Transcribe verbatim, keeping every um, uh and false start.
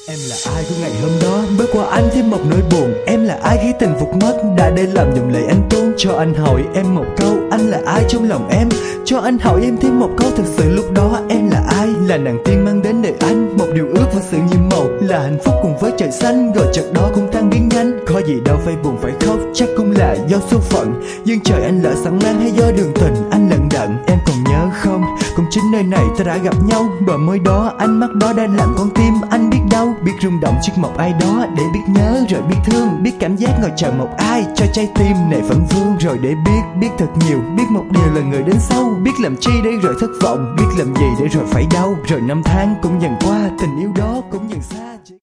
Em là ai của ngày hôm đó bước qua anh thêm một nỗi buồn. Em là ai khi tình vụt mất đã để làm dòng lệ anh tuôn. Cho anh hỏi em một câu, anh là ai trong lòng em? Cho anh hỏi em thêm một câu, thật sự lúc đó em là ai? Là nàng tiên mang đến đời anh một điều ước và sự nhiệm màu, là hạnh phúc cùng với trời xanh, rồi chợt đó cũng tan biến nhanh. Có gì đâu phải buồn phải khóc, chắc cũng là do số phận. Nhưng trời anh lỡ sẵn mang hay do đường tình anh lận đận. Em còn nhớ không, cũng chính nơi này ta đã gặp nhau. Bờ môi đó, ánh mắt đó đã làm con tim anh biết đau. Biết rung động trước một ai đó để biết nhớ rồi biết thương. Biết cảm giác ngồi chờ một ai cho trái tim này phẫn vương. Rồi để biết, biết thật nhiều, biết một điều là người đến sau. Biết làm chi để rồi thất vọng, biết làm gì để rồi phải đau. Rồi năm tháng cũng dần qua, tình yêu đó cũng dần xa.